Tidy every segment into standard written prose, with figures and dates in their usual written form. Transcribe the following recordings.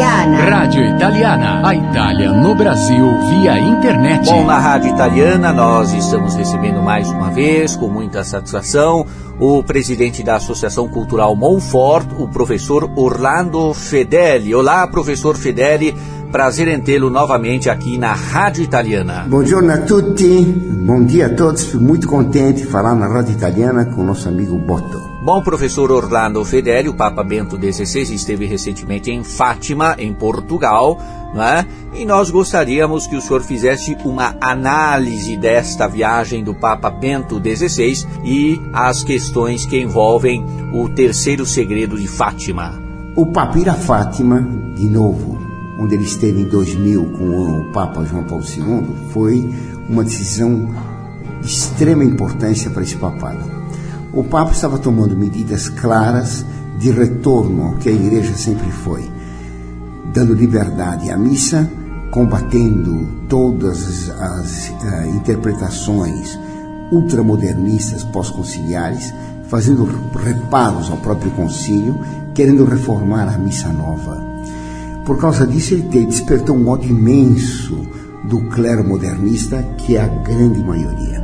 Italiana. Rádio Italiana. A Itália no Brasil via internet. Bom, na Rádio Italiana nós estamos recebendo mais uma vez, com muita satisfação, o presidente da Associação Cultural Monfort, o professor Orlando Fedeli. Olá, professor Fedeli. Prazer em tê-lo novamente aqui na Rádio Italiana. Buongiorno a tutti, bom dia a todos. Muito contente de falar na Rádio Italiana com o nosso amigo Botto. Bom, professor Orlando Fedeli, o Papa Bento XVI esteve recentemente em Fátima, em Portugal, não é? E nós gostaríamos que o senhor fizesse uma análise desta viagem do Papa Bento XVI e as questões que envolvem o terceiro segredo de Fátima. O Papa ir a Fátima, de novo, onde ele esteve em 2000 com o Papa João Paulo II, foi uma decisão de extrema importância para esse papado. O Papa estava tomando medidas claras de retorno ao que a Igreja sempre foi, dando liberdade à missa, combatendo todas as interpretações ultramodernistas pós-conciliares, fazendo reparos ao próprio concílio, querendo reformar a missa nova. Por causa disso, ele despertou um ódio imenso do clero modernista, que é a grande maioria.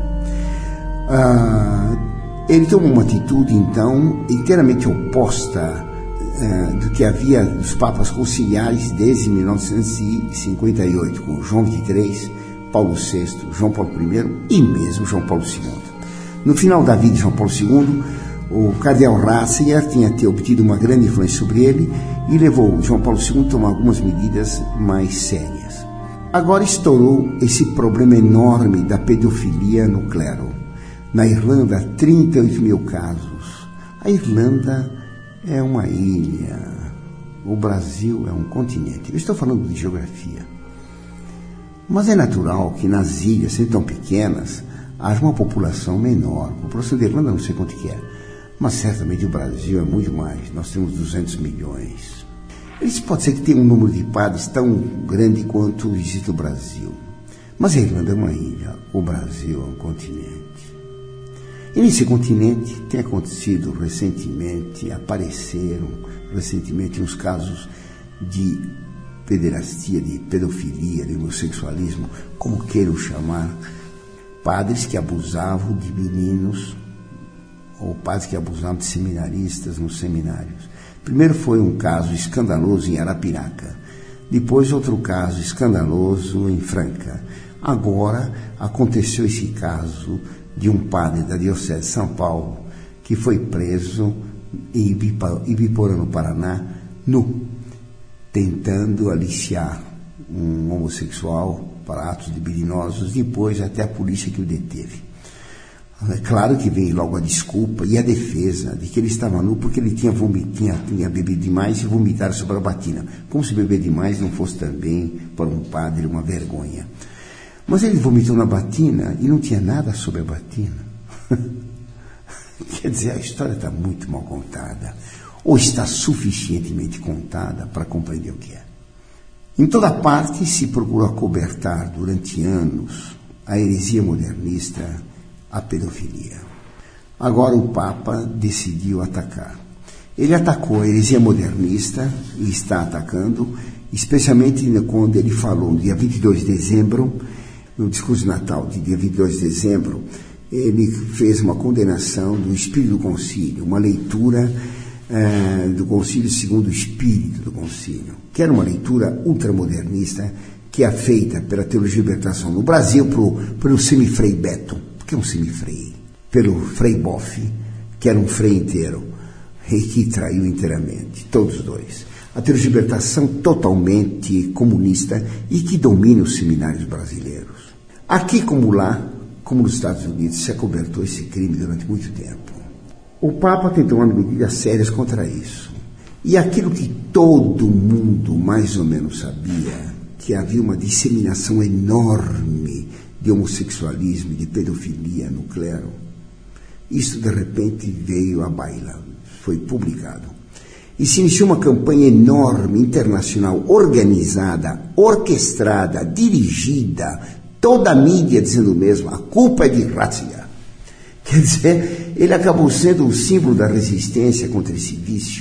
Ele tomou uma atitude, então, inteiramente oposta do que havia dos papas conciliares desde 1958, com João XXIII, Paulo VI, João Paulo I e mesmo João Paulo II. No final da vida de João Paulo II, o cardeal Ratzinger tinha obtido uma grande influência sobre ele e levou João Paulo II a tomar algumas medidas mais sérias. Agora estourou esse problema enorme da pedofilia no clero. Na Irlanda, 38 mil casos. A Irlanda é uma ilha. O Brasil é um continente. Eu estou falando de geografia. Mas é natural que nas ilhas, sendo tão pequenas, haja uma população menor. A população da Irlanda não sei quanto que é. Mas certamente o Brasil é muito mais. Nós temos 200 milhões. Isso pode ser que tenha um número de padres tão grande quanto existe o Brasil. Mas a Irlanda é uma ilha. O Brasil é um continente. E nesse continente tem acontecido recentemente, apareceram recentemente uns casos de pederastia, de pedofilia, de homossexualismo, como queiram chamar, padres que abusavam de meninos ou padres que abusavam de seminaristas nos seminários. Primeiro foi um caso escandaloso em Arapiraca, depois outro caso escandaloso em Franca. Agora aconteceu esse caso de um padre da Diocese de São Paulo que foi preso em Ibiporã, no Paraná, nu, tentando aliciar um homossexual para atos libidinosos, depois até a polícia que o deteve. É claro que vem logo a desculpa e a defesa de que ele estava nu porque ele tinha bebido demais e vomitado sobre a batina, como se beber demais não fosse também para um padre uma vergonha. Mas ele vomitou na batina e não tinha nada sobre a batina. Quer dizer, a história está muito mal contada. Ou está suficientemente contada para compreender o que é. Em toda parte se procurou acobertar durante anos a heresia modernista, a pedofilia. Agora o Papa decidiu atacar. Ele atacou a heresia modernista e está atacando, especialmente quando ele falou no dia 22 de dezembro, no discurso de Natal de dia 22 de dezembro, ele fez uma condenação do espírito do concílio, uma leitura do concílio segundo o espírito do concílio, que era uma leitura ultramodernista que é feita pela teologia de libertação no Brasil pelo semifrei Beto, que é um semifrei, pelo frei Boff, que era um frei inteiro, e que traiu inteiramente, todos dois. A teologia de libertação totalmente comunista e que domina os seminários brasileiros. Aqui como lá, como nos Estados Unidos, se acobertou esse crime durante muito tempo. O Papa tem tomado medidas sérias contra isso. E aquilo que todo mundo mais ou menos sabia, que havia uma disseminação enorme de homossexualismo e de pedofilia no clero, isso de repente veio à baila, foi publicado. E se iniciou uma campanha enorme, internacional, organizada, orquestrada, dirigida, toda a mídia dizendo o mesmo, a culpa é de Ratzinger. Quer dizer, ele acabou sendo o símbolo da resistência contra esse vício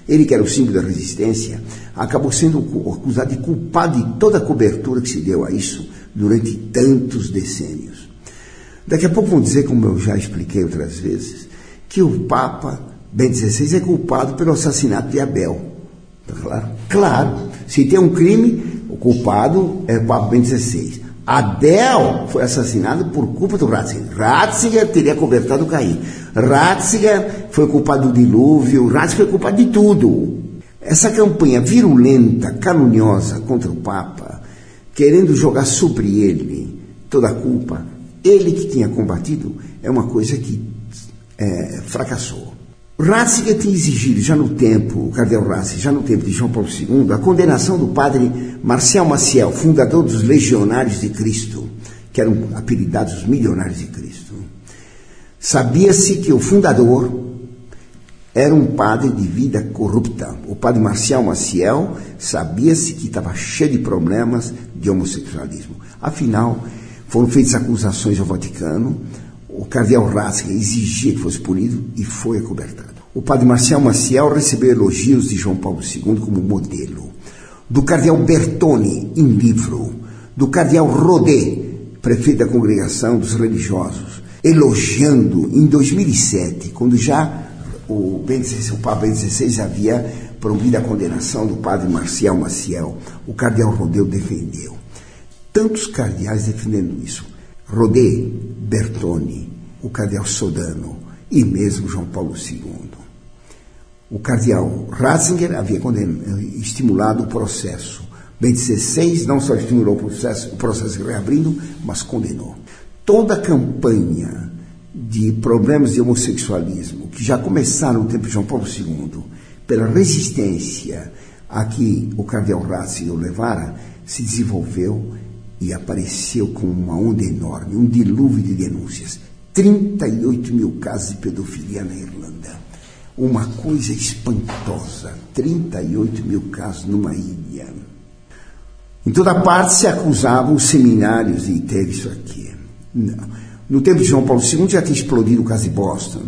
Ele, que era o símbolo da resistência, acabou sendo acusado de culpado de toda a cobertura que se deu a isso durante tantos decênios. Daqui a pouco vão dizer, como eu já expliquei outras vezes, que o Papa Bento XVI é culpado pelo assassinato de Abel. Tá claro? Claro. Se tem um crime, o culpado é o Papa Bento XVI. Abel foi assassinado por culpa do Ratzinger. Ratzinger teria cobertado Caim. Ratzinger foi culpado do dilúvio. Ratzinger foi culpado de tudo. Essa campanha virulenta, caluniosa contra o Papa, querendo jogar sobre ele toda a culpa, ele que tinha combatido, é uma coisa que fracassou. Ratzinger tinha exigido, já no tempo, o cardeal Ratzinger, já no tempo de João Paulo II, a condenação do padre Marcial Maciel, fundador dos Legionários de Cristo, que eram apelidados os Milionários de Cristo. Sabia-se que o fundador era um padre de vida corrupta. O padre Marcial Maciel sabia-se que estava cheio de problemas de homossexualismo. Afinal, foram feitas acusações ao Vaticano, o cardeal Ratzinger exigia que fosse punido e foi acobertado. O padre Marcial Maciel recebeu elogios de João Paulo II como modelo, do cardeal Bertone, em livro, do cardeal Rodet, prefeito da Congregação dos Religiosos, elogiando em 2007, quando já o Papa Bento XVI havia promovido a condenação do padre Marcial Maciel, o cardeal Rodet o defendeu. Tantos cardeais defendendo isso. Rodet, Bertone, o cardeal Sodano e mesmo João Paulo II. O cardeal Ratzinger havia estimulado o processo. Bento XVI não só estimulou o processo reabrindo, mas condenou. Toda a campanha de problemas de homossexualismo, que já começaram no tempo de João Paulo II, pela resistência a que o cardeal Ratzinger o levara, se desenvolveu e apareceu com uma onda enorme, um dilúvio de denúncias. 38 mil casos de pedofilia na Irlanda. Uma coisa espantosa. 38 mil casos numa ilha. Em toda parte se acusavam os seminários de ter isso aqui. No tempo de João Paulo II já tinha explodido o caso de Boston,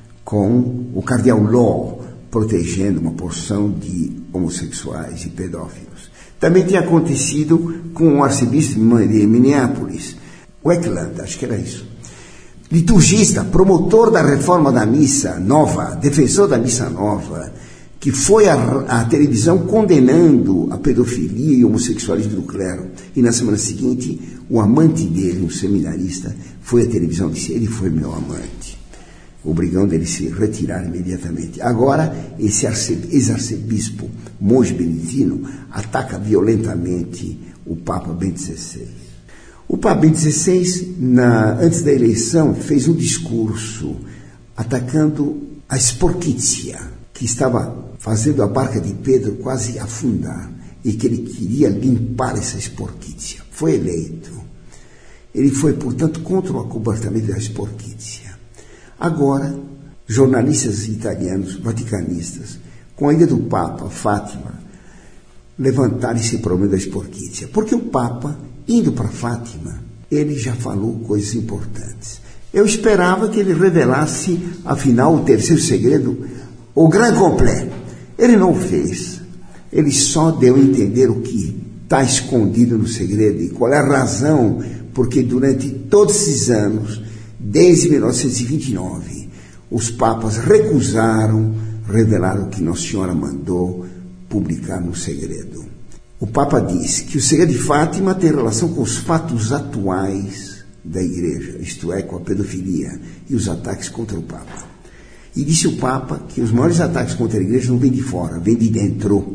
com o cardeal Law protegendo uma porção de homossexuais e pedófilos. Também tinha acontecido com o arcebispo de Minneapolis, Wakeland, acho que era isso. Liturgista, promotor da reforma da missa nova, defensor da missa nova, que foi à televisão condenando a pedofilia e o homossexualismo do clero. E na semana seguinte, o amante dele, um seminarista, foi à televisão e disse: ele foi meu amante, obrigando ele a se retirar imediatamente. Agora, esse ex-arcebispo, monge beneditino, ataca violentamente o Papa Bento XVI. O Papa Bento XVI, antes da eleição, fez um discurso atacando a esporquícia, que estava fazendo a barca de Pedro quase afundar, e que ele queria limpar essa esporquícia. Foi eleito. Ele foi, portanto, contra o acobertamento da esporquícia. Agora, jornalistas italianos, vaticanistas, com a ida do Papa, Fátima, levantaram esse problema da esporquícia. Porque o Papa, indo para Fátima, ele já falou coisas importantes. Eu esperava que ele revelasse, afinal, o terceiro segredo, o grand complet. Ele não o fez. Ele só deu a entender o que está escondido no segredo e qual é a razão porque durante todos esses anos, desde 1929, os papas recusaram revelar o que Nossa Senhora mandou publicar no segredo. O Papa diz que o segredo de Fátima tem relação com os fatos atuais da Igreja, isto é, com a pedofilia e os ataques contra o Papa. E disse o Papa que os maiores ataques contra a Igreja não vêm de fora, vêm de dentro,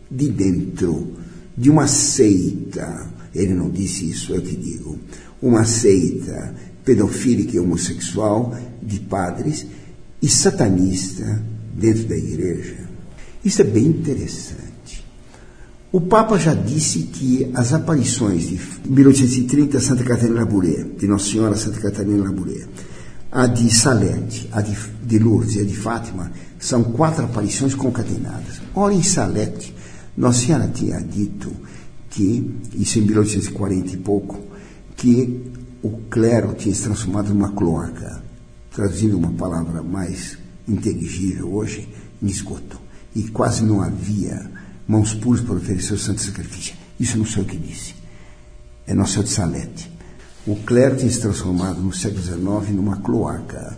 de uma seita. Ele não disse isso, eu que digo. Uma seita pedofílica e homossexual de padres e satanista dentro da Igreja. Isso é bem interessante. O Papa já disse que as aparições de 1830, Santa Catarina Labouré, de Nossa Senhora Santa Catarina Labouré, a de Salete, a de Lourdes e a de Fátima, são 4 aparições concatenadas. Ora, em Salete, Nossa Senhora tinha dito que, isso em 1840 e pouco, que o clero tinha se transformado numa cloaca, traduzindo uma palavra mais inteligível hoje, em esgoto. e quase não havia mãos puras para oferecer o santo sacrifício. Isso não sou eu que disse. É Nosso Senhor de Salete. O clero tinha se transformado no século XIX numa cloaca.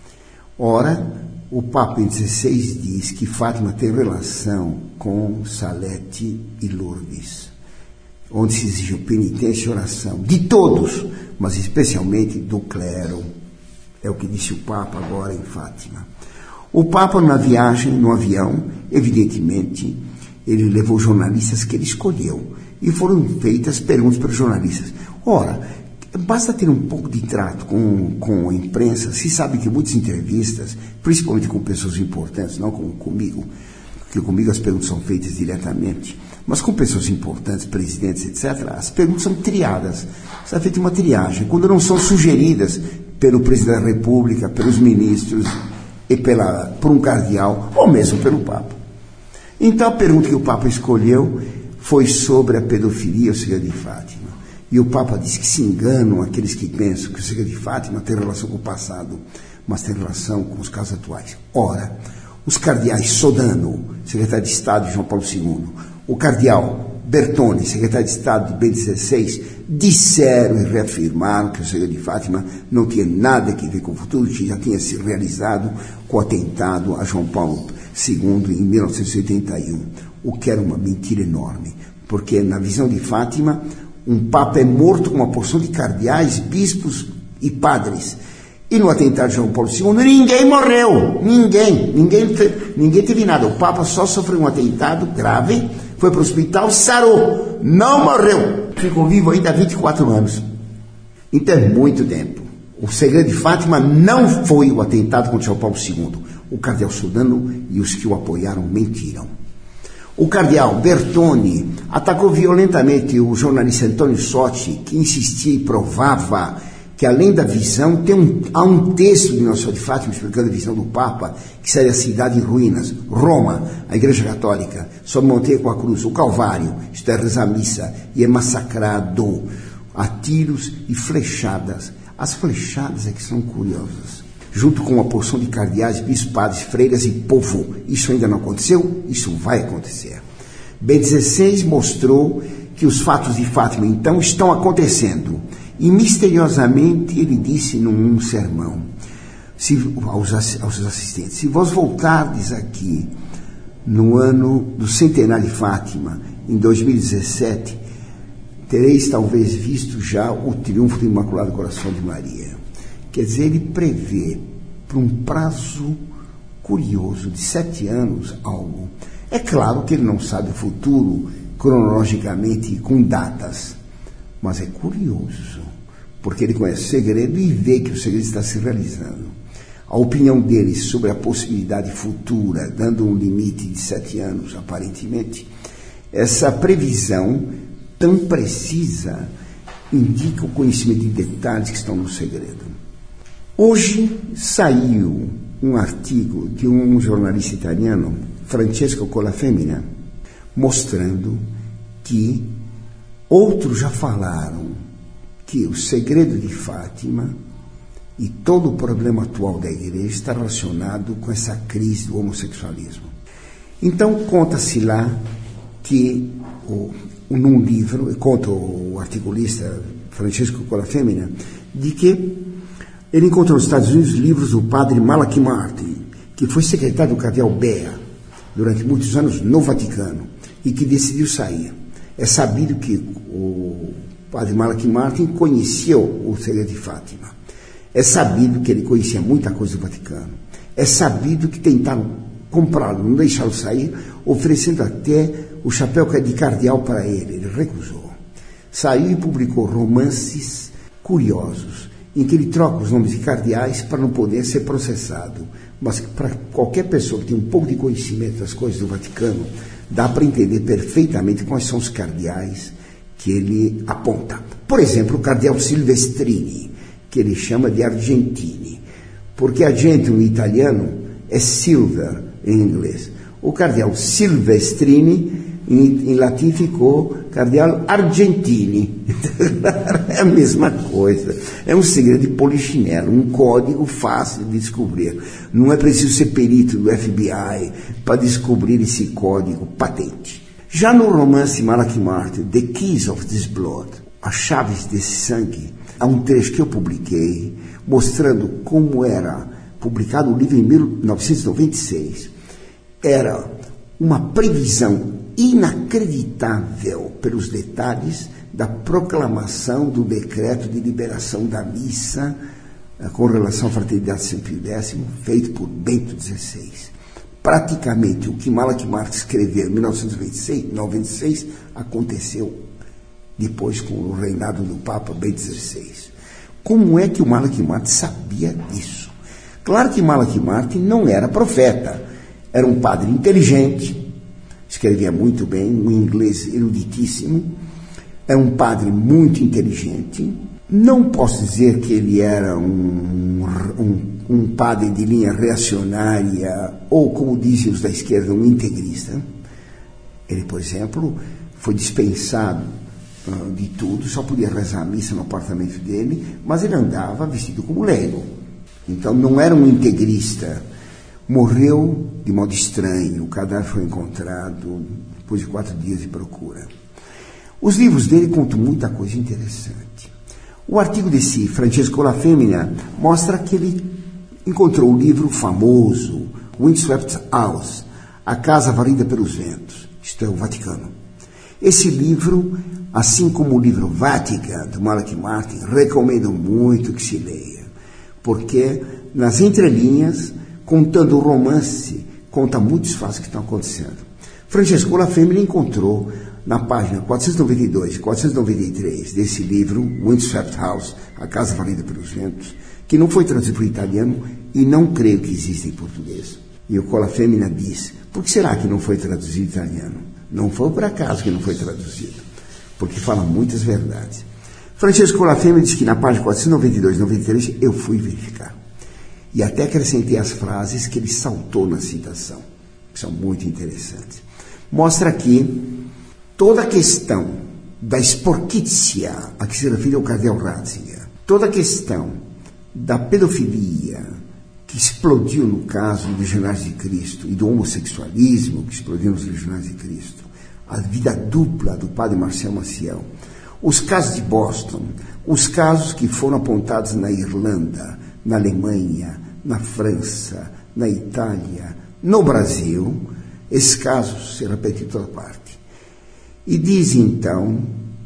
Ora, o Papa em 16 diz que Fátima tem relação com Salete e Lourdes, onde se exigiu penitência e oração de todos, mas especialmente do clero. É o que disse o Papa agora em Fátima. O Papa, na viagem, no avião, evidentemente, ele levou jornalistas que ele escolheu e foram feitas perguntas para os jornalistas. Ora, basta ter um pouco de trato com a imprensa. Se sabe que muitas entrevistas, principalmente com pessoas importantes, não como comigo, porque comigo as perguntas são feitas diretamente, mas com pessoas importantes, presidentes, etc., as perguntas são triadas. Está feita uma triagem. Quando não são sugeridas pelo presidente da República, pelos ministros, e por um cardeal, ou mesmo pelo Papa. Então a pergunta que o Papa escolheu foi sobre a pedofilia, o segredo de Fátima. E o Papa disse que se enganam aqueles que pensam que o segredo de Fátima tem relação com o passado, mas tem relação com os casos atuais. Ora, os cardeais Sodano, secretário de Estado de João Paulo II, o cardeal Bertone, secretário de Estado de Bento XVI, disseram e reafirmaram que o segredo de Fátima não tinha nada a ver com o futuro, que já tinha se realizado com o atentado a João Paulo II em 1981, o que era uma mentira enorme, porque na visão de Fátima, um Papa é morto com uma porção de cardeais, bispos e padres. E no atentado de João Paulo II, ninguém morreu. Ninguém teve nada. O Papa só sofreu um atentado grave, foi para o hospital, sarou, não morreu. Ficou vivo ainda há 24 anos. Então é muito tempo. O segredo de Fátima não foi o atentado contra João Paulo II. O cardeal Sodano e os que o apoiaram mentiram. O cardeal Bertone atacou violentamente o jornalista Antônio Sotti, que insistia e provava que, além da visão, há um texto de Nossa Senhora de Fátima explicando a visão do Papa, que seria a cidade em ruínas, Roma, a Igreja Católica, sob monteia com a cruz, o Calvário, isto é, reza a missa, e é massacrado a tiros e flechadas. As flechadas é que são curiosas. Junto com uma porção de cardeais, bispos, padres, freiras e povo. Isso ainda não aconteceu? Isso vai acontecer. Bento XVI mostrou que os fatos de Fátima, então, estão acontecendo. E, misteriosamente, ele disse num sermão aos assistentes: se vós voltardes aqui no ano do centenário de Fátima, em 2017, tereis talvez visto já o triunfo do Imaculado Coração de Maria. Quer dizer, ele prevê, por um prazo curioso de 7 anos, algo. É claro que ele não sabe o futuro cronologicamente com datas, mas é curioso, porque ele conhece o segredo e vê que o segredo está se realizando. A opinião dele sobre a possibilidade futura, dando um limite de 7 anos, aparentemente, essa previsão tão precisa indica o conhecimento de detalhes que estão no segredo. Hoje saiu um artigo de um jornalista italiano, Francesco Colafemina, mostrando que outros já falaram que o segredo de Fátima e todo o problema atual da Igreja está relacionado com essa crise do homossexualismo. Então, conta-se lá que, num livro, conta o articulista Francesco Colafemina, de que ele encontrou nos Estados Unidos livros do padre Malachi Martin, que foi secretário do cardeal Bea durante muitos anos no Vaticano e que decidiu sair. É sabido que o padre Malachi Martin conhecia o segredo de Fátima. É sabido que ele conhecia muita coisa do Vaticano. É sabido que tentaram comprá-lo, não deixá-lo sair, oferecendo até o chapéu de cardeal para ele. Ele recusou. Saiu e publicou romances curiosos, em que ele troca os nomes de cardeais para não poder ser processado. Mas para qualquer pessoa que tem um pouco de conhecimento das coisas do Vaticano, dá para entender perfeitamente quais são os cardeais que ele aponta. Por exemplo, o cardeal Silvestrini, que ele chama de Argentini, porque Argentino em italiano é silver em inglês. O cardeal Silvestrini Em latim ficou Cardeal Argentini. É a mesma coisa. É um segredo de polichinelo, um código fácil de descobrir. Não é preciso ser perito do FBI para descobrir esse código patente. Já no romance Malachi Martin, The Keys of This Blood, As Chaves desse Sangue, há um trecho que eu publiquei mostrando como era publicado o livro em 1996. Era uma previsão inacreditável pelos detalhes da proclamação do decreto de liberação da missa com relação à fraternidade de São Pio X, feito por Bento XVI. Praticamente o que Malachi Martin escreveu em 1996 aconteceu depois com o reinado do Papa Bento XVI. Como é que o Malachi Martin sabia disso? Claro que Malachi Martin não era profeta, era um padre inteligente, escrevia muito bem, um inglês eruditíssimo, era um padre muito inteligente. Não posso dizer que ele era um padre de linha reacionária ou, como dizem os da esquerda, um integrista. Ele, por exemplo, foi dispensado de tudo, só podia rezar a missa no apartamento dele, mas ele andava vestido como leigo. Então não era um integrista. Morreu de modo estranho, o cadáver foi encontrado depois de 4 dias de procura. Os livros dele contam muita coisa interessante. O artigo desse Francesco La Femmina mostra que ele encontrou o livro famoso, Windswept House, A Casa Varrida pelos Ventos, isto é, o Vaticano. Esse livro, assim como o livro Vatican, do Malachi Martin, recomendo muito que se leia, porque nas entrelinhas, contando o romance, conta muitos fatos que estão acontecendo. Francesco La Femmina encontrou na página 492 e 493 desse livro, Windswept House, A Casa Varrida pelos Ventos, que não foi traduzido para o italiano e não creio que exista em português. E o La Femmina diz, por que será que não foi traduzido em italiano? Não foi por acaso que não foi traduzido, porque fala muitas verdades. Francesco La Femmina diz que na página 492 e 93 eu fui verificar. E até acrescentei as frases que ele saltou na citação, que são muito interessantes. Mostra aqui toda a questão da esporquícia a que se refere o cardeal Ratzinger, toda a questão da pedofilia que explodiu no caso dos Legionários de Cristo e do homossexualismo que explodiu nos Legionários de Cristo, a vida dupla do padre Marcel Maciel, os casos de Boston, os casos que foram apontados na Irlanda, na Alemanha, na França, na Itália, no Brasil, esses casos se repetem em toda parte. E diz então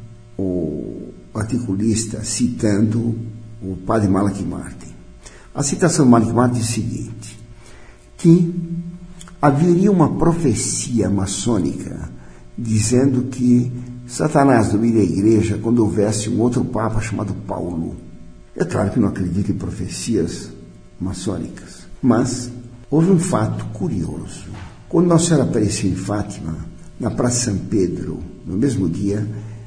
o articulista, citando o padre Malachi Martin. A citação do Malachi Martin diz o seguinte, que haveria uma profecia maçônica dizendo que Satanás dominaria a igreja quando houvesse um outro papa chamado Paulo. É claro que não acredito em profecias maçônicas, mas houve um fato curioso. Quando Nossa Senhora apareceu em Fátima, na Praça São Pedro, no mesmo dia,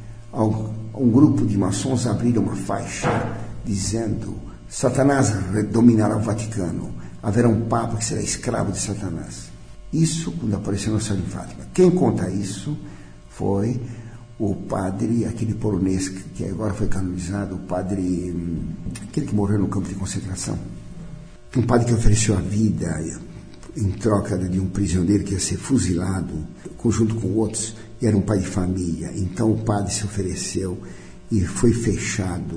um grupo de maçons abriram uma faixa dizendo: Satanás dominará o Vaticano, haverá um papa que será escravo de Satanás. Isso quando apareceu Nossa Senhora em Fátima. Quem conta isso foi o padre, aquele polonês que agora foi canonizado, o padre, aquele que morreu no campo de concentração. Um padre que ofereceu a vida em troca de um prisioneiro que ia ser fuzilado, junto com outros, e era um pai de família. Então o padre se ofereceu e foi fechado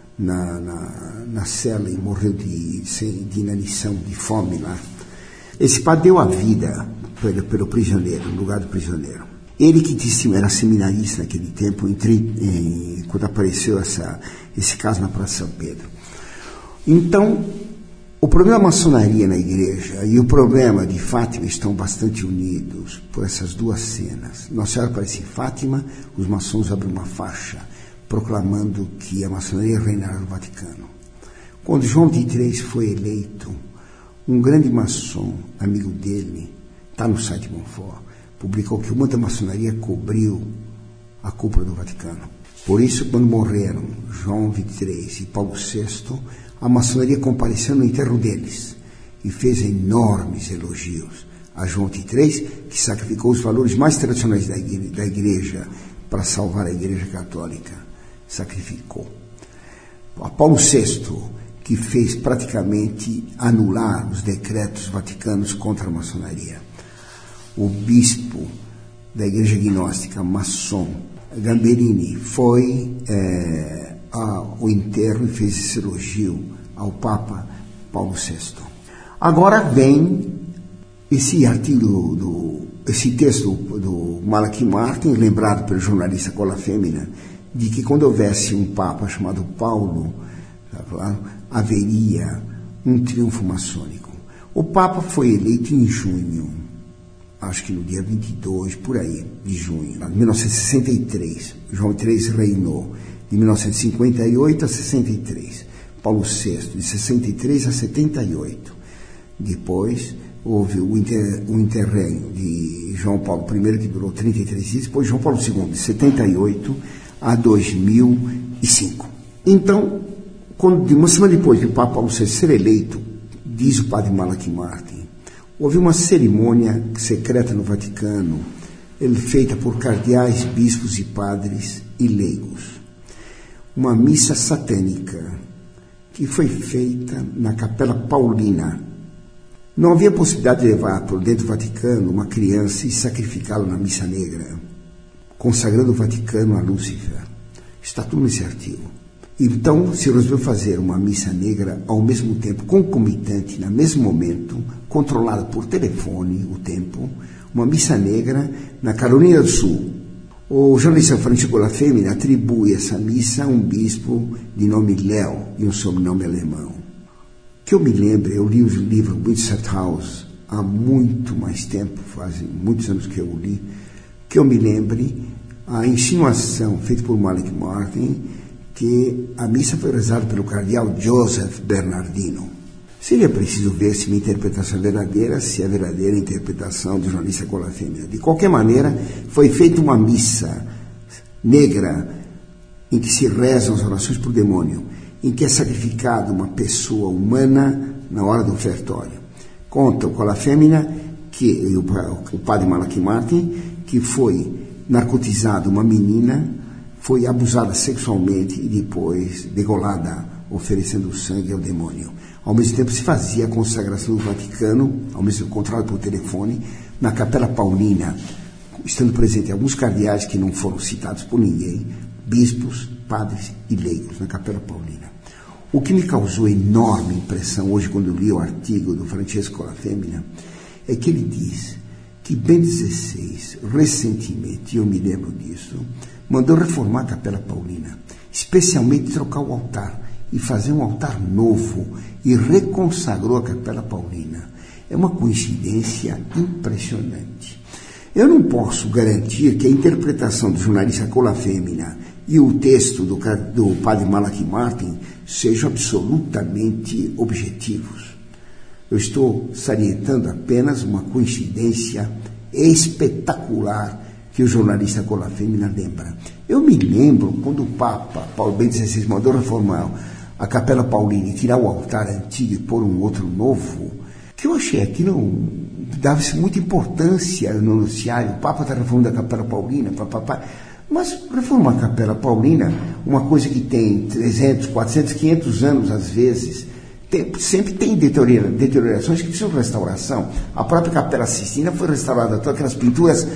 na cela e morreu de inanição, de fome lá. Esse padre deu a vida pelo prisioneiro, no lugar do prisioneiro. Ele que disse, era seminarista naquele tempo, quando apareceu esse caso na Praça São Pedro. Então, o problema da maçonaria na igreja e o problema de Fátima estão bastante unidos por essas duas cenas. Nossa Senhora aparece em Fátima, os maçons abrem uma faixa proclamando que a maçonaria reinará no Vaticano. Quando João XXIII foi eleito, um grande maçom, amigo dele, está no site Monfort, publicou que o manto da maçonaria cobriu a cúpula do Vaticano. Por isso, quando morreram João XXIII e Paulo VI, a maçonaria compareceu no enterro deles e fez enormes elogios a João XXIII, que sacrificou os valores mais tradicionais da igreja para salvar a Igreja Católica. Sacrificou. A Paulo VI, que fez praticamente anular os decretos vaticanos contra a maçonaria. O bispo da Igreja Gnóstica, maçom, Gamberini, foi ao enterro e fez esse elogio ao Papa Paulo VI. Agora vem esse artigo, esse texto do Malachi Martin, lembrado pelo jornalista Cola Fêmina, de que quando houvesse um Papa chamado Paulo, haveria um triunfo maçônico. O Papa foi eleito em junho, acho que no dia 22, por aí, de junho, de 1963. João XIII reinou de 1958 a 63. Paulo VI, de 63 a 78. Depois houve o interregno de João Paulo I, que durou 33 dias, depois João Paulo II, de 78 a 2005. Então, uma semana depois de o Papa Paulo VI ser eleito, diz o padre Malachi Martin, houve uma cerimônia secreta no Vaticano, feita por cardeais, bispos e padres e leigos. Uma missa satânica que foi feita na Capela Paulina. Não havia possibilidade de levar por dentro do Vaticano uma criança e sacrificá-la na missa negra, consagrando o Vaticano a Lúcifer. Está tudo nesse artigo. Então, se resolveu fazer uma missa negra ao mesmo tempo, concomitante, no mesmo momento, controlada por telefone, o tempo, uma missa negra na Carolina do Sul. O jornalista Francisco La Fêmina atribui essa missa a um bispo de nome Léo e um sobrenome alemão. Que eu me lembro, eu li o livro Windsor House há muito mais tempo, fazem muitos anos que eu o li, que eu me lembre a insinuação feita por Malachi Martin que a missa foi rezada pelo cardeal Joseph Bernardino. Seria preciso ver se minha interpretação é verdadeira, se é a verdadeira interpretação do jornalista Cola Fêmina. De qualquer maneira, foi feita uma missa negra em que se rezam as orações por demônio, em que é sacrificada uma pessoa humana na hora do ofertório. Conta o Cola Fêmina, que o padre Malachi Martin, que foi narcotizada uma menina, foi abusada sexualmente e depois degolada, oferecendo sangue ao demônio. Ao mesmo tempo se fazia a consagração do Vaticano, ao mesmo tempo controlado por telefone, na Capela Paulina, estando presente alguns cardeais que não foram citados por ninguém, bispos, padres e leigos, na Capela Paulina. O que me causou enorme impressão hoje, quando eu li o artigo do Francesco La Fêmina, é que ele diz que Bento XVI, recentemente, e eu me lembro disso, mandou reformar a Capela Paulina, especialmente trocar o altar e fazer um altar novo, e reconsagrou a Capela Paulina. É uma coincidência impressionante. Eu não posso garantir que a interpretação do jornalista Cola Fêmina e o texto do padre Malachi Martin sejam absolutamente objetivos. Eu estou salientando apenas uma coincidência espetacular que o jornalista Cola Fêmina lembra. Eu me lembro quando o Papa Paulo Bento XVI mandou reformar a Capela Paulina e tirar o altar antigo e pôr um outro novo, que eu achei aquilo dava-se muita importância no noticiário. O Papa está reformando a Capela Paulina, mas reformar a Capela Paulina, uma coisa que tem 300, 400, 500 anos às vezes, sempre tem deteriorações que precisam de restauração. A própria Capela Sistina foi restaurada, todas aquelas pinturas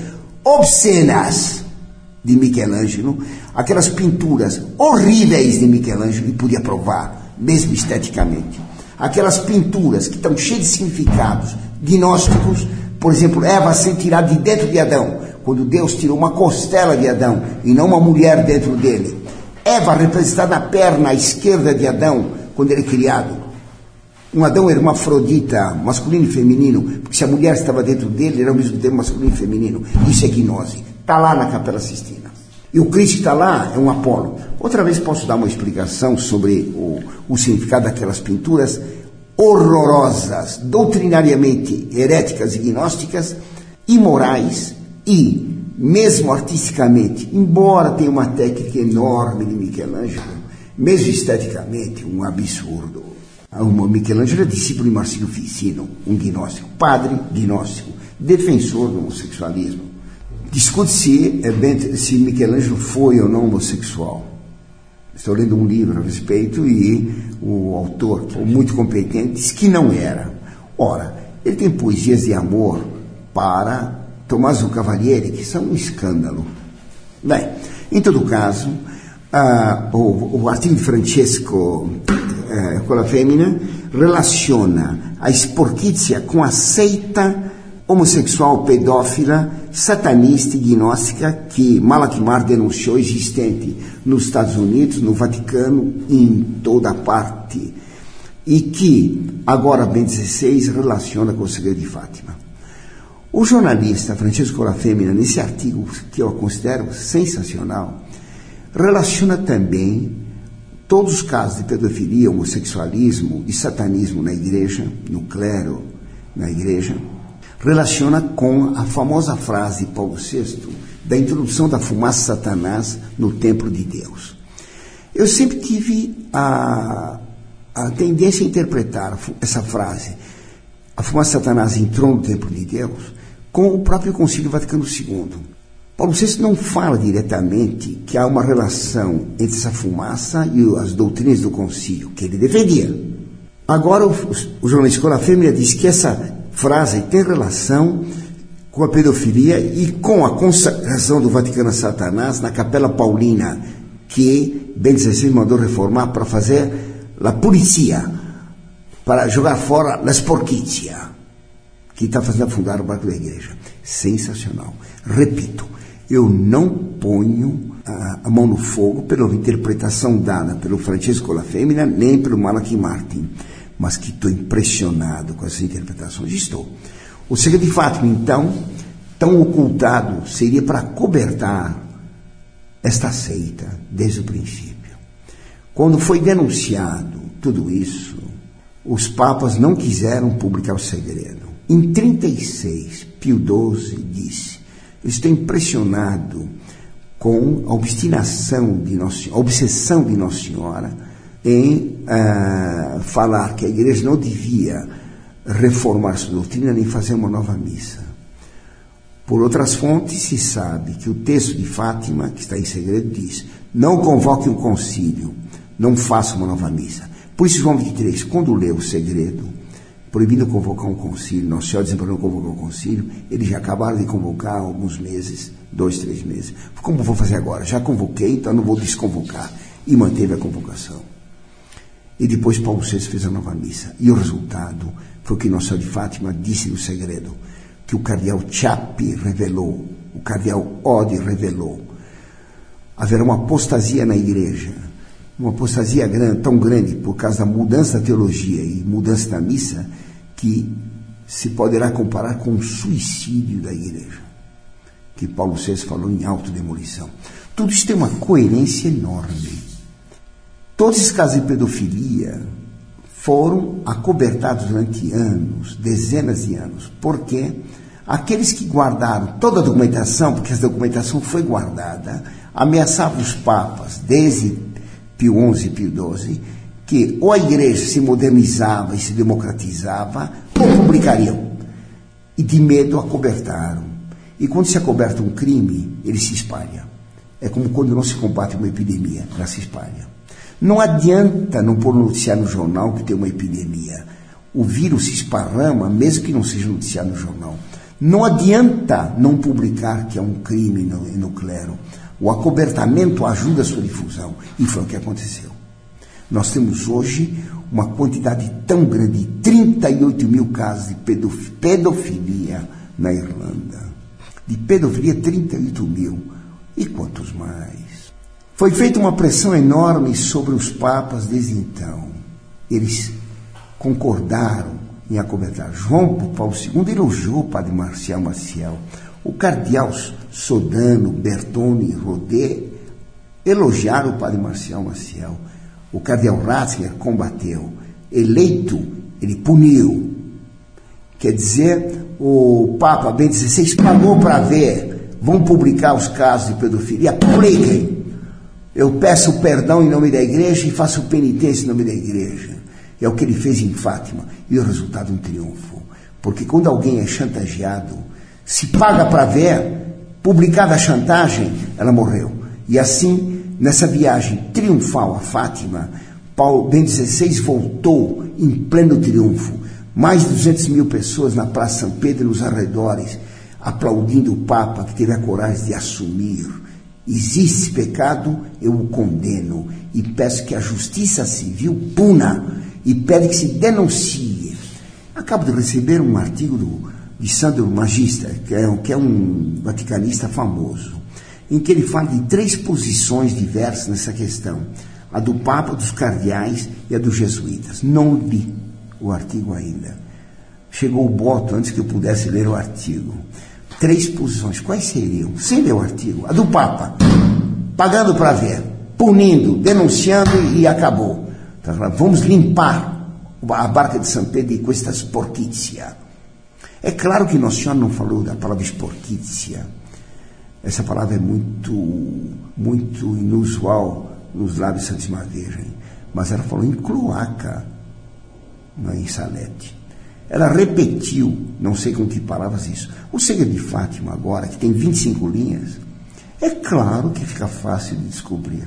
obscenas de Michelangelo, aquelas pinturas horríveis de Michelangelo, e podia provar, mesmo esteticamente. Aquelas pinturas que estão cheias de significados gnósticos, por exemplo, Eva sendo tirada de dentro de Adão, quando Deus tirou uma costela de Adão e não uma mulher dentro dele. Eva representada na perna esquerda de Adão, quando ele é criado. Um Adão hermafrodita, masculino e feminino, porque se a mulher estava dentro dele, era ao mesmo tempo masculino e feminino. Isso é gnose. Está lá na Capela Sistina. E o Cristo que está lá é um Apolo. Outra vez posso dar uma explicação sobre o significado daquelas pinturas horrorosas, doutrinariamente heréticas e gnósticas, imorais e, mesmo artisticamente, embora tenha uma técnica enorme de Michelangelo, mesmo esteticamente, um absurdo. O Michelangelo é discípulo de Marsilio Ficino, um gnóstico, padre gnóstico, defensor do homossexualismo. Discute-se se Michelangelo foi ou não homossexual. Estou lendo um livro a respeito e o autor, muito competente, diz que não era. Ora, ele tem poesias de amor para Tommaso Cavalieri, que são um escândalo. Bem, em todo caso, o artigo de Francesco con la Femmina relaciona a esportizia com a seita homossexual pedófila, satanista e gnóstica que Malachi Marr denunciou existente nos Estados Unidos, no Vaticano e em toda parte, e que agora Bento XVI relaciona com o segredo de Fátima. O jornalista Francesco con la Femmina, nesse artigo que eu considero sensacional, relaciona também todos os casos de pedofilia, homossexualismo e satanismo na igreja, no clero, na igreja, relaciona com a famosa frase de Paulo VI da introdução da fumaça Satanás no templo de Deus. Eu sempre tive a tendência a interpretar essa frase, a fumaça Satanás entrou no templo de Deus, com o próprio Concílio Vaticano II. Paulo VI não fala diretamente que há uma relação entre essa fumaça e as doutrinas do concílio, que ele defendia. Agora, o jornalista con la Femmina diz que essa frase tem relação com a pedofilia e com a consagração do Vaticano a Satanás na Capela Paulina, que Bento XVI mandou reformar para fazer a polícia, para jogar fora a sporcizia, que está fazendo afundar o barco da igreja. Sensacional. Repito, eu não ponho a mão no fogo pela interpretação dada pelo Francesco con la Femmina, nem pelo Malachi Martin, mas que estou impressionado com essas interpretações. Estou. O segredo de Fátima, então, tão ocultado, seria para cobertar esta seita desde o princípio. Quando foi denunciado tudo isso, os papas não quiseram publicar o segredo. Em 36, Pio XII disse: eu estou impressionado com a obstinação a obsessão de Nossa Senhora em falar que a igreja não devia reformar sua doutrina nem fazer uma nova missa. Por outras fontes se sabe que o texto de Fátima, que está em segredo, diz: não convoque um concílio, não faça uma nova missa. Por isso João XXIII, quando leu o segredo, proibindo convocar um concílio, Nossa Senhora dizendo para não convocar um concílio, eles já acabaram de convocar há alguns meses, 2, 3 meses. Como vou fazer agora? Já convoquei, então não vou desconvocar. E manteve a convocação. E depois Paulo VI fez a nova missa. E o resultado foi o que Nossa Senhora de Fátima disse no segredo, que o cardeal Ciappi revelou, o cardeal Oddi revelou. Haverá uma apostasia na igreja, uma apostasia tão grande por causa da mudança da teologia e mudança da missa, que se poderá comparar com o suicídio da igreja, que Paulo VI falou em autodemolição. Tudo isso tem uma coerência enorme. Todos esses casos de pedofilia foram acobertados durante anos, dezenas de anos, porque aqueles que guardaram toda a documentação, porque essa documentação foi guardada, ameaçavam os papas, desde Pio XI e Pio XII, que ou a igreja se modernizava e se democratizava, ou publicariam. E de medo acobertaram. E quando se acoberta um crime, ele se espalha. É como quando não se combate uma epidemia, ela se espalha. Não adianta não pôr noticiário no jornal que tem uma epidemia. O vírus se esparrama, mesmo que não seja noticiado no jornal. Não adianta não publicar que é um crime no clero. O acobertamento ajuda a sua difusão. E foi o que aconteceu. Nós temos hoje uma quantidade tão grande, 38 mil casos de pedofilia na Irlanda. De pedofilia, 38 mil. E quantos mais? Foi feita uma pressão enorme sobre os papas desde então. Eles concordaram em acobertar. João Paulo II elogiou o padre Marcial Maciel. O cardeal Sodano, Bertone e Rodet elogiaram o padre Marcial Maciel. O cardeal Ratzinger combateu. Eleito, ele puniu. Quer dizer, o Papa Bento XVI pagou para ver. Vão publicar os casos de pedofilia? Publiquem. Eu peço perdão em nome da igreja e faço penitência em nome da igreja. É o que ele fez em Fátima. E o resultado é um triunfo. Porque quando alguém é chantageado, se paga para ver, publicada a chantagem, ela morreu. E assim, nessa viagem triunfal a Fátima, Paulo Bento XVI voltou em pleno triunfo. Mais de 200 mil pessoas na Praça São Pedro e nos arredores, aplaudindo o Papa, que teve a coragem de assumir: existe pecado, eu o condeno, e peço que a justiça civil puna, e pede que se denuncie. Acabo de receber um artigo de Sandro Magister, que é um vaticanista famoso, em que ele fala de 3 posições diversas nessa questão: a do Papa, dos cardeais e a dos jesuítas. Não li o artigo ainda. Chegou o boto antes que eu pudesse ler o artigo. 3 posições. Quais seriam? Sem ler o artigo. A do Papa, pagando para ver, punindo, denunciando e acabou. Então, vamos limpar a barca de São Pedro com esta sportizia. É claro que Nossa Senhora não falou da palavra sportizia. Essa palavra é muito inusual nos lábios da Santíssima Virgem. Mas ela falou em cloaca, não em Salete. Ela repetiu, não sei com que palavras isso. O segredo de Fátima agora, que tem 25 linhas, é claro que fica fácil de descobrir.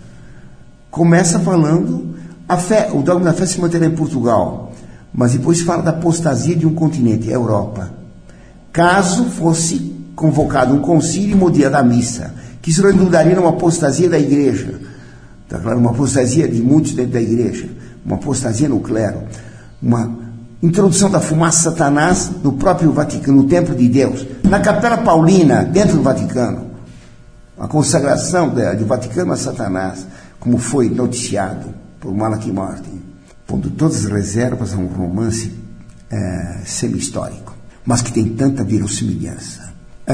Começa falando, o dogma da fé se manterá em Portugal, mas depois fala da apostasia de um continente, a Europa. Caso fosse convocado um concílio e modiada a missa, que isso redundaria numa apostasia da igreja. Está claro? Uma apostasia de muitos dentro da igreja, uma apostasia no clero, uma introdução da fumaça de Satanás no próprio Vaticano, no templo de Deus, na Capela Paulina, dentro do Vaticano. A consagração do Vaticano a Satanás, como foi noticiado por Malachi Martin, pondo todas as reservas a um romance semi-histórico, mas que tem tanta verossimilhança.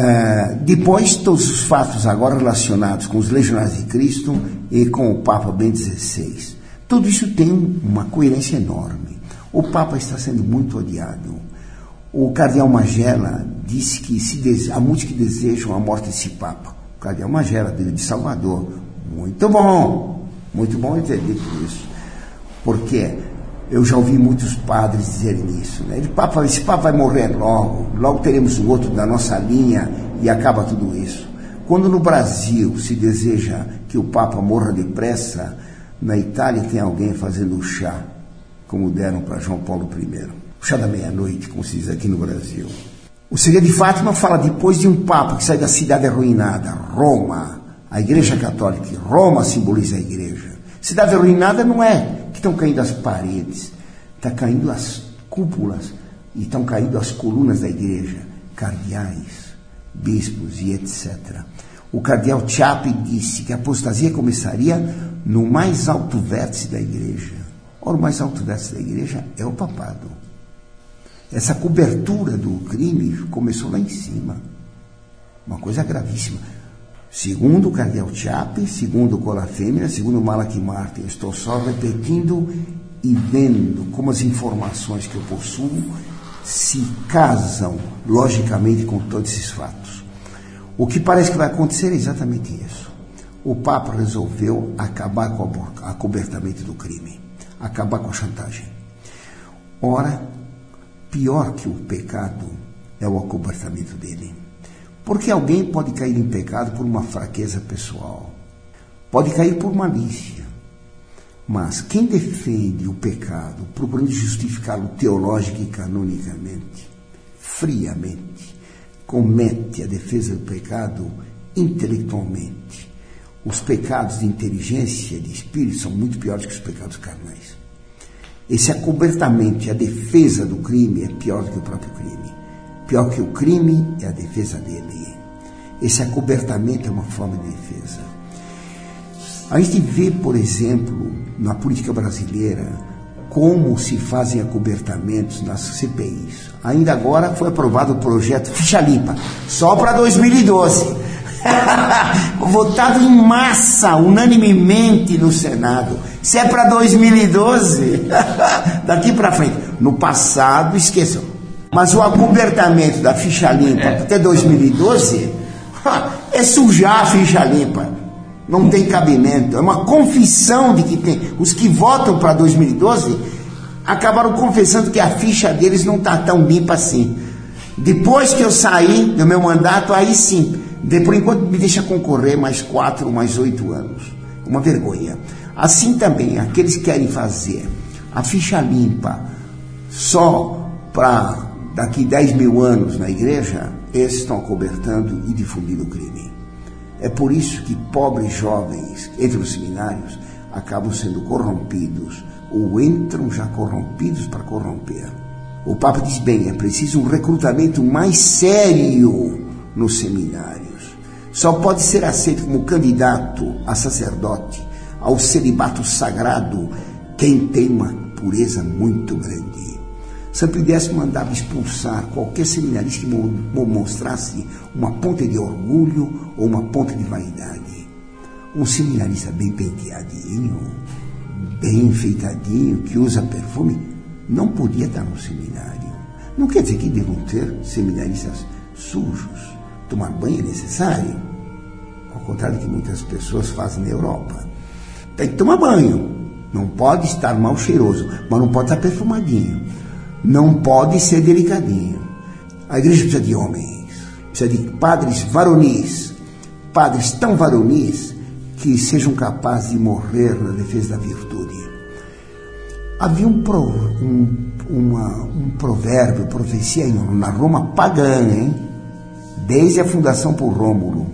Depois, todos os fatos agora relacionados com os legionários de Cristo e com o Papa Bento XVI. Tudo isso tem uma coerência enorme. O Papa está sendo muito odiado. O cardeal Magela disse que há muitos que desejam a morte desse Papa. O cardeal Magela, de Salvador. Muito bom ter dito isso. Porque eu já ouvi muitos padres dizerem isso, né? Esse Papa vai morrer logo teremos o outro da nossa linha e acaba tudo isso. Quando no Brasil se deseja que o Papa morra depressa, na Itália tem alguém fazendo o chá, como deram para João Paulo I. O chá da meia-noite, como se diz aqui no Brasil. O segredo de Fátima fala depois de um Papa que sai da cidade arruinada, Roma, a Igreja Católica. Roma simboliza a Igreja. Cidade arruinada não é que estão caindo as paredes, está caindo as cúpulas e estão caindo as colunas da Igreja, cardeais, bispos e etc. O cardeal Ciappi disse que a apostasia começaria no mais alto vértice da Igreja. Ora, o mais alto vértice da Igreja é o papado. Essa cobertura do crime começou lá em cima. Uma coisa gravíssima. Segundo o cardeal Ciappi, segundo o Cola Fêmea, segundo o Malachi Martin, estou só repetindo e vendo como as informações que eu possuo se casam logicamente com todos esses fatos. O que parece que vai acontecer é exatamente isso. O Papa resolveu acabar com o acobertamento do crime, acabar com a chantagem. Ora, pior que o pecado é o acobertamento dele. Porque alguém pode cair em pecado por uma fraqueza pessoal, pode cair por malícia, mas quem defende o pecado, procurando justificá-lo teológica e canonicamente, friamente, comete a defesa do pecado intelectualmente. Os pecados de inteligência e de espírito são muito piores que os pecados carnais. Esse acobertamento e a defesa do crime é pior do que o próprio crime. Pior que o crime é a defesa dele. Esse acobertamento é uma forma de defesa. A gente vê, por exemplo, na política brasileira, como se fazem acobertamentos nas CPIs. Ainda agora foi aprovado o projeto Ficha Limpa, só para 2012. Votado em massa, unanimemente no Senado. Se é para 2012, daqui para frente. No passado, esqueçam. Mas o acobertamento da ficha limpa até 2012 é sujar a ficha limpa. Não tem cabimento. É uma confissão de que tem. Os que votam para 2012 acabaram confessando que a ficha deles não está tão limpa assim. Depois que eu saí do meu mandato, aí sim, por enquanto me deixa concorrer mais 4, mais 8 anos. Uma vergonha. Assim também, aqueles que querem fazer a ficha limpa só para daqui 10 mil anos na igreja, esses estão acobertando e difundindo o crime. É por isso que pobres jovens entram nos seminários, acabam sendo corrompidos, ou entram já corrompidos para corromper. O Papa diz bem, é preciso um recrutamento mais sério nos seminários. Só pode ser aceito como candidato a sacerdote, ao celibato sagrado, quem tem uma pureza muito grande. São Pio X mandava expulsar qualquer seminarista que mostrasse uma ponta de orgulho ou uma ponta de vaidade. Um seminarista bem penteadinho, bem enfeitadinho, que usa perfume, não podia estar no seminário. Não quer dizer que devam ter seminaristas sujos. Tomar banho é necessário, ao contrário do que muitas pessoas fazem na Europa. Tem que tomar banho, não pode estar mal cheiroso, mas não pode estar perfumadinho, não pode ser delicadinho. A igreja precisa de homens, precisa de padres varonis, padres tão varonis que sejam capazes de morrer na defesa da virtude. Havia um provérbio, profecia na Roma pagã, hein? Desde a fundação por Rômulo.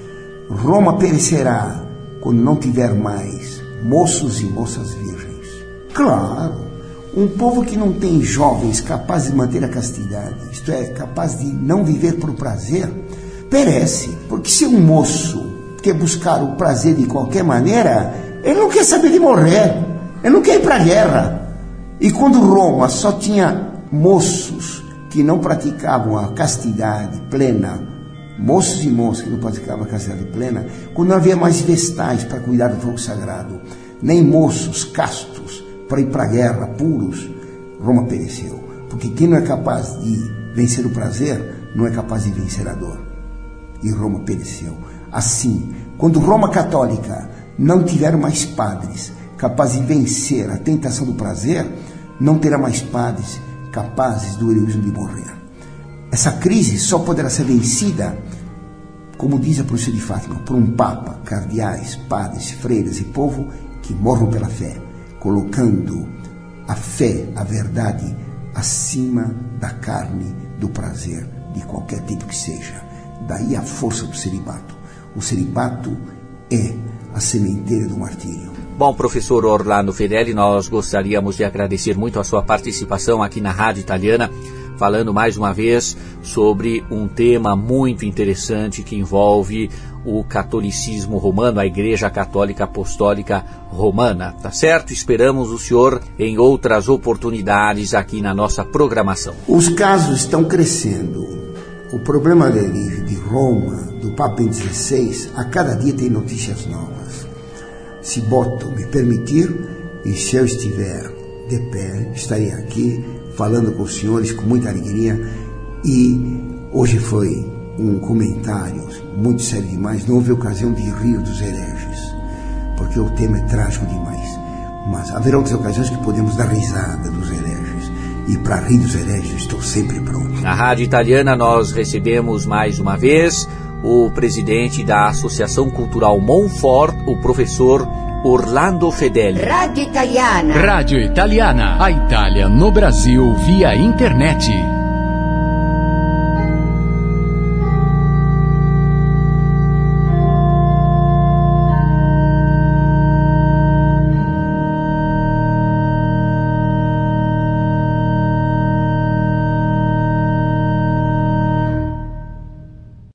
Roma perecerá quando não tiver mais moços e moças virgens. Claro, um povo que não tem jovens capazes de manter a castidade, isto é, capaz de não viver por prazer, perece. Porque se um moço quer buscar o prazer de qualquer maneira, ele não quer saber de morrer, ele não quer ir para a guerra. E quando Roma só tinha moços que não praticavam a castidade plena, moços e moças que não praticavam a castidade plena, quando não havia mais vestais para cuidar do fogo sagrado, nem moços castos para ir para a guerra puros, Roma pereceu. Porque quem não é capaz de vencer o prazer, não é capaz de vencer a dor. E Roma pereceu. Assim, quando Roma católica não tiver mais padres capazes de vencer a tentação do prazer, não terá mais padres capazes do heroísmo de morrer. Essa crise só poderá ser vencida, como diz a profecia de Fátima, por um papa, cardeais, padres, freiras e povo que morram pela fé, colocando a fé, a verdade, acima da carne, do prazer, de qualquer tipo que seja. Daí a força do celibato. O celibato é a sementeira do martírio. Bom, professor Orlando Fedeli, nós gostaríamos de agradecer muito a sua participação aqui na Rádio Italiana, falando mais uma vez sobre um tema muito interessante que envolve o catolicismo romano, a Igreja Católica Apostólica Romana, tá certo? Esperamos o senhor em outras oportunidades aqui na nossa programação. Os casos estão crescendo. O problema de Roma, do Papa Bento XVI, a cada dia tem notícias novas. Se Boto me permitir, e se eu estiver de pé, estarei aqui falando com os senhores com muita alegria. E hoje foi um comentário muito sério demais, não houve ocasião de rir dos hereges, porque o tema é trágico demais. Mas haverá outras ocasiões que podemos dar risada dos hereges. E para rir dos hereges estou sempre pronto. Na Rádio Italiana nós recebemos mais uma vez o presidente da Associação Cultural Monfort, o professor Orlando Fedeli. Rádio Italiana. Rádio Italiana. A Itália no Brasil via internet.